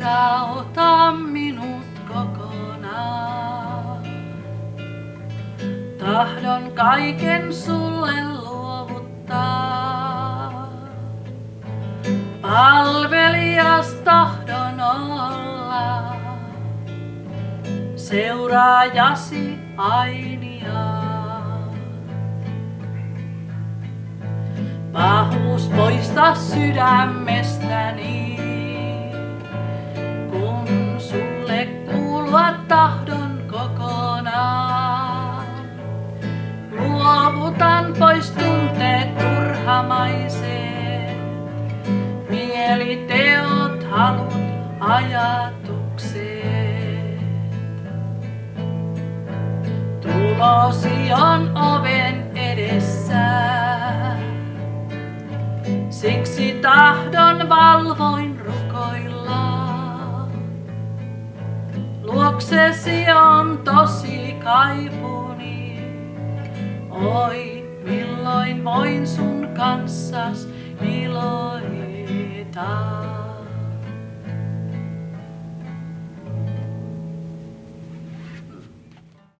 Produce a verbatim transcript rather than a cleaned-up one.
Herra, ota minut kokonaan. Tahdon kaiken sulle luovuttaa. Palvelias tahdon olla, seuraajasi ainiaan. Pahuus poista sydämestäni, kun sulle kuulua tahdon kokonaan. Luovutan pois tunteet turhamaiset, mieliteot, halut, ajatukset. Tulosi on oven edessä, siksi tahdon valvoin rukoilla. Luoksesi on tosi kaipuni, oi milloin voin sun kanssas iloita.